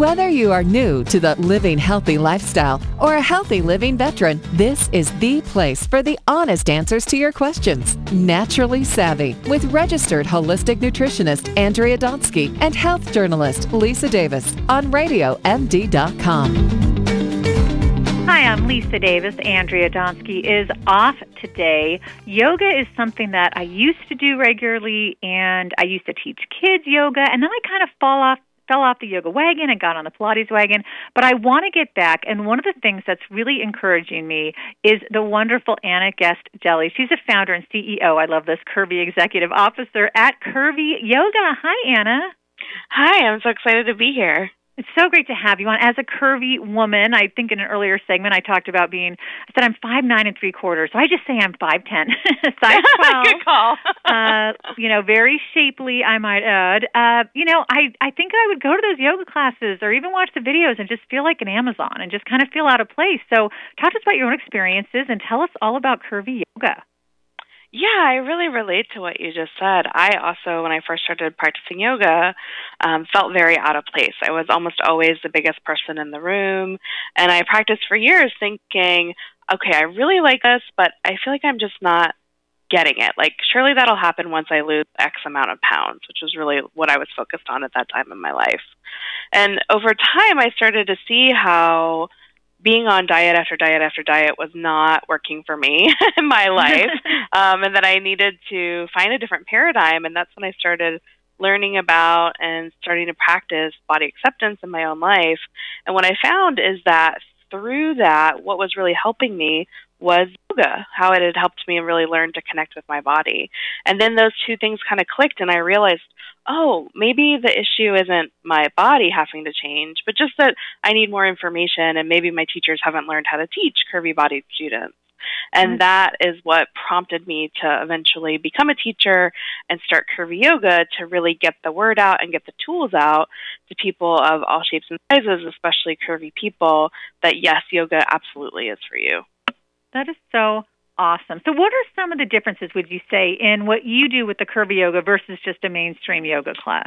Whether you are new to the living healthy lifestyle or a healthy living veteran, this is the place for the honest answers to your questions. Naturally Savvy with registered holistic nutritionist Andrea Donsky and health journalist Lisa Davis on RadioMD.com. Hi, I'm Lisa Davis. Andrea Donsky is off today. Yoga is something that I used to do regularly, and I used to teach kids yoga, and then I kind of fell off the yoga wagon and got on the Pilates wagon, but I want to get back, and one of the things that's really encouraging me is the wonderful Anna Guest-Jelley. She's a founder and CEO, I love this, Curvy Executive Officer at Curvy Yoga. Hi, Anna. Hi, I'm so excited to be here. It's so great to have you on. As a curvy woman, I think in an earlier segment I talked about I said I'm 5'9 3/4", so I just say I'm 5'10", size 12. Good call. Very shapely, I might add. I think I would go to those yoga classes or even watch the videos and just feel like an Amazon and just kind of feel out of place. So talk to us about your own experiences and tell us all about curvy yoga. Yeah, I really relate to what you just said. I also, when I first started practicing yoga, felt very out of place. I was almost always the biggest person in the room, and I practiced for years thinking, okay, I really like this, but I feel like I'm just not getting it. Like, surely that'll happen once I lose X amount of pounds, which was really what I was focused on at that time in my life. And over time, I started to see how being on diet after diet after diet was not working for me in my life, and that I needed to find a different paradigm. And that's when I started learning about and starting to practice body acceptance in my own life. And what I found is that through that, what was really helping me was yoga, how it had helped me really learn to connect with my body. And then those two things kind of clicked, and I realized, oh, maybe the issue isn't my body having to change, but just that I need more information, and maybe my teachers haven't learned how to teach curvy-bodied students. And that is what prompted me to eventually become a teacher and start Curvy Yoga to really get the word out and get the tools out to people of all shapes and sizes, especially curvy people, that yes, yoga absolutely is for you. That is so awesome. So what are some of the differences, would you say, in what you do with the curvy yoga versus just a mainstream yoga class?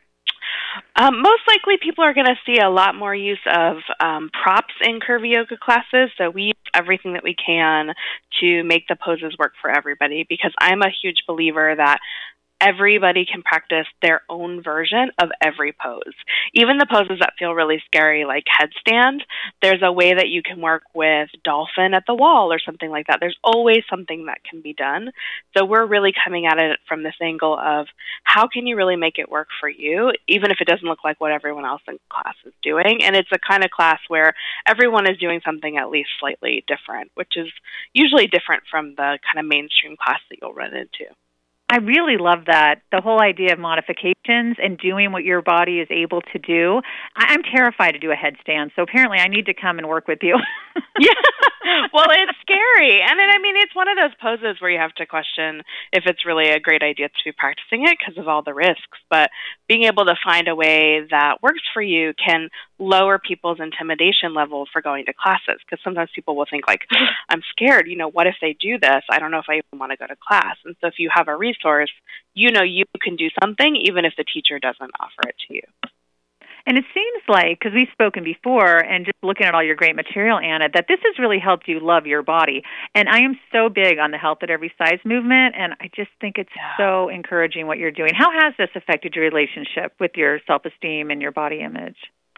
Most likely people are going to see a lot more use of props in curvy yoga classes. So we use everything that we can to make the poses work for everybody, because I'm a huge believer that everybody can practice their own version of every pose. Even the poses that feel really scary, like headstand, there's a way that you can work with dolphin at the wall or something like that. There's always something that can be done. So we're really coming at it from this angle of how can you really make it work for you, even if it doesn't look like what everyone else in class is doing. And it's a kind of class where everyone is doing something at least slightly different, which is usually different from the kind of mainstream class that you'll run into. I really love that, the whole idea of modifications and doing what your body is able to do. I'm terrified to do a headstand, so apparently I need to come and work with you. Yeah, well, it's scary. And then, it's one of those poses where you have to question if it's really a great idea to be practicing it because of all the risks. But being able to find a way that works for you can lower people's intimidation level for going to classes, because sometimes people will think, like, I'm scared. What if they do this? I don't know if I even want to go to class. And so if you have a resource, you can do something even if the teacher doesn't offer it to you. And it seems like, because we've spoken before, and just looking at all your great material, Anna, that this has really helped you love your body. And I am so big on the health at every size movement, and I just think it's so encouraging what you're doing. How has this affected your relationship with your self-esteem and your body image?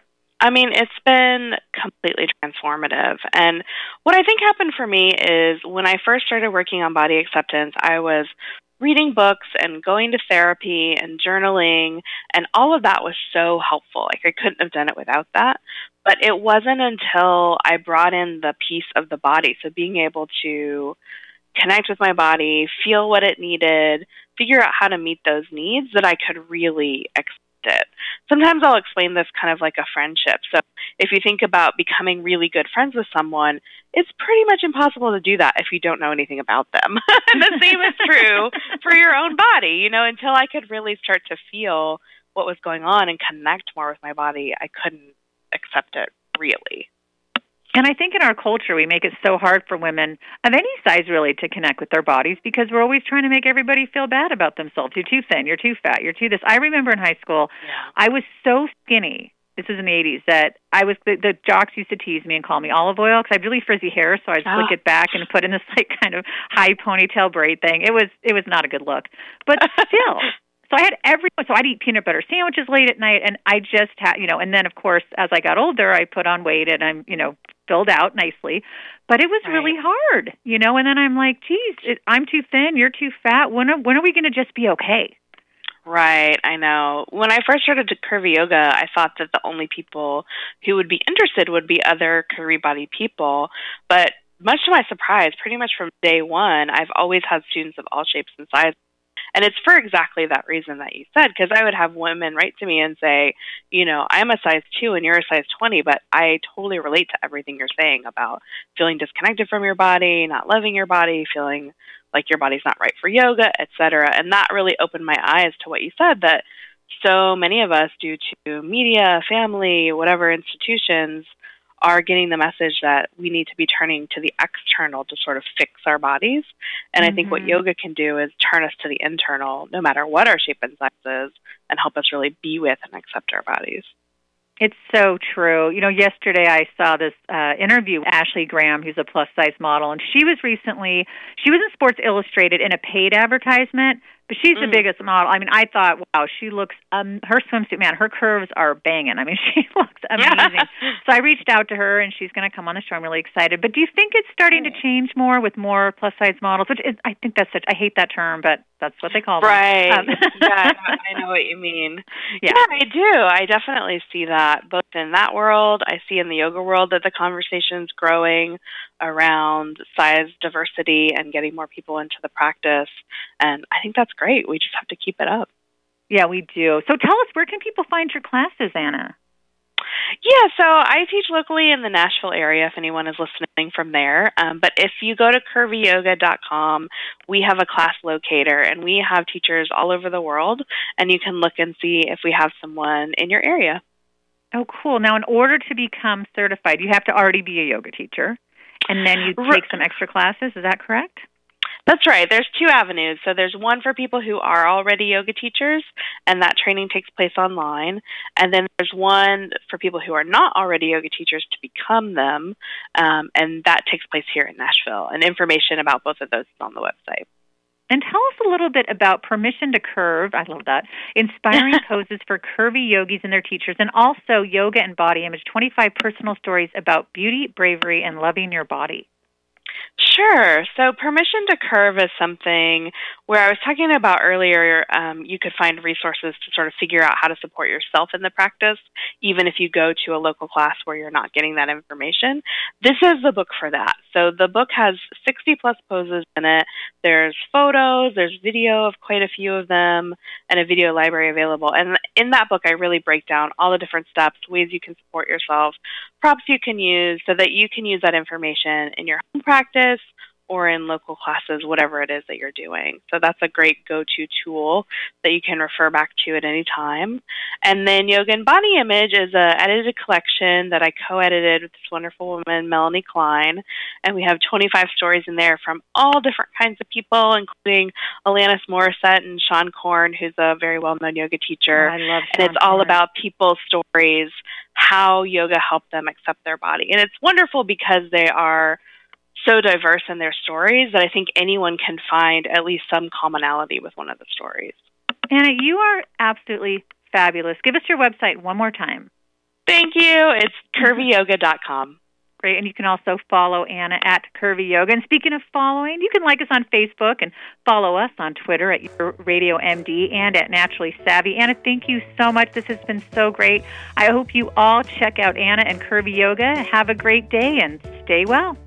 It's been completely transformative. And what I think happened for me is when I first started working on body acceptance, I was reading books and going to therapy and journaling, and all of that was so helpful. Like, I couldn't have done it without that. But it wasn't until I brought in the piece of the body, so being able to connect with my body, feel what it needed, figure out how to meet those needs, that I could really accept it. Sometimes I'll explain this kind of like a friendship. So if you think about becoming really good friends with someone, it's pretty much impossible to do that if you don't know anything about them. And the same is true for your own body. Until I could really start to feel what was going on and connect more with my body, I couldn't accept it, really. And I think in our culture, we make it so hard for women of any size, really, to connect with their bodies, because we're always trying to make everybody feel bad about themselves. You're too thin, you're too fat, you're too this. I remember in high school, I was so skinny this was in the 80s, that I was, the jocks used to tease me and call me olive oil because I had really frizzy hair, so I'd slick it back and put in this like kind of high ponytail braid thing. It was not a good look. But still, so I had so I'd eat peanut butter sandwiches late at night, and I just had, and then of course, as I got older, I put on weight and I'm, filled out nicely. But it was really hard, and then I'm like, geez, I'm too thin, you're too fat. When are we going to just be okay? Right, I know. When I first started to curvy yoga, I thought that the only people who would be interested would be other curvy body people. But much to my surprise, pretty much from day one, I've always had students of all shapes and sizes. And it's for exactly that reason that you said, because I would have women write to me and say, I'm a size 2 and you're a size 20, but I totally relate to everything you're saying about feeling disconnected from your body, not loving your body, feeling like your body's not right for yoga, etc. And that really opened my eyes to what you said, that so many of us, due to media, family, whatever institutions, are getting the message that we need to be turning to the external to sort of fix our bodies. And I think what yoga can do is turn us to the internal, no matter what our shape and size is, and help us really be with and accept our bodies. It's so true. Yesterday I saw this interview with Ashley Graham, who's a plus-size model, and she was in Sports Illustrated in a paid advertisement, but she's the biggest model. I mean, I thought, wow, she looks, her swimsuit, man, her curves are banging. I mean, she looks amazing. So I reached out to her, and she's going to come on the show. I'm really excited. But do you think it's starting to change more with more plus-size models? Which is, I think that's I hate that term, but that's what they call them. Right. Yeah, I know what you mean. Yeah, I do. I definitely see that, both in that world. I see in the yoga world that the conversation's growing around size diversity and getting more people into the practice. And I think that's great. We just have to keep it up. Yeah, we do. So tell us, where can people find your classes, Anna? Yeah, so I teach locally in the Nashville area if anyone is listening from there. But if you go to curvyyoga.com, we have a class locator, and we have teachers all over the world, and you can look and see if we have someone in your area. Oh, cool. Now, in order to become certified, you have to already be a yoga teacher, and then you take some extra classes. Is that correct? That's right. There's 2 avenues. So there's one for people who are already yoga teachers, and that training takes place online. And then there's one for people who are not already yoga teachers to become them, and that takes place here in Nashville. And information about both of those is on the website. And tell us a little bit about Permission to Curve. I love that. Inspiring poses for curvy yogis and their teachers, and also Yoga and Body Image, 25 personal stories about beauty, bravery, and loving your body. Sure. So Permission to Curve is something where I was talking about earlier, you could find resources to sort of figure out how to support yourself in the practice, even if you go to a local class where you're not getting that information. This is the book for that. So the book has 60-plus poses in it. There's photos, there's video of quite a few of them, and a video library available. And in that book, I really break down all the different steps, ways you can support yourself, props you can use, so that you can use that information in your home practice or in local classes, whatever it is that you're doing. So that's a great go-to tool that you can refer back to at any time. And then Yoga and Body Image is an edited collection that I co-edited with this wonderful woman, Melanie Klein. And we have 25 stories in there from all different kinds of people, including Alanis Morissette and Sean Korn, who's a very well-known yoga teacher. Oh, I love Sean And it's all about people's stories, how yoga helped them accept their body. And it's wonderful because they are so diverse in their stories that I think anyone can find at least some commonality with one of the stories. Anna, you are absolutely fabulous. Give us your website one more time. Thank you. It's curvyyoga.com. Great. And you can also follow Anna at Curvy Yoga. And speaking of following, you can like us on Facebook and follow us on Twitter at Your Radio MD and at Naturally Savvy. Anna, thank you so much. This has been so great. I hope you all check out Anna and Curvy Yoga. Have a great day and stay well.